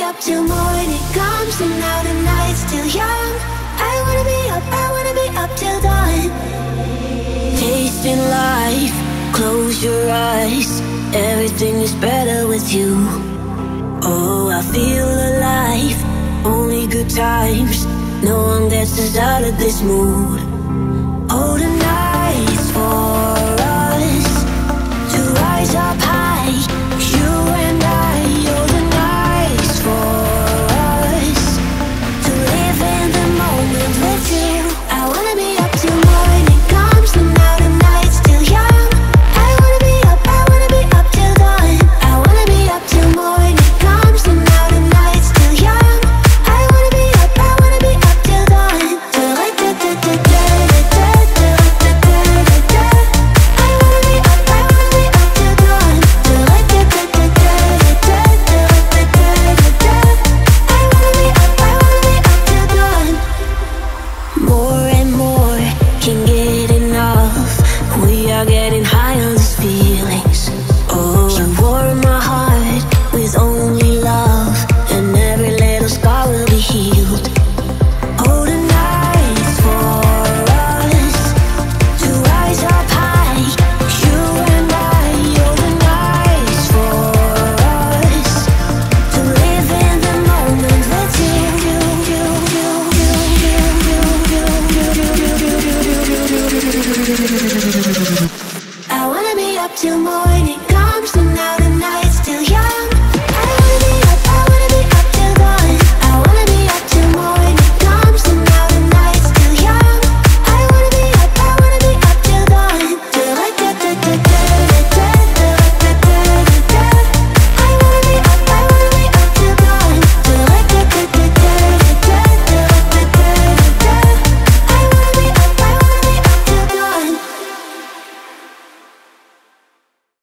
up till morning comes, and now the night's still young. I wanna be up, I wanna be up till dawn. Tasting life, close your eyes. Everything is better with you. Oh, I feel alive, only good times. No one gets us out of this mood. Oh, tonight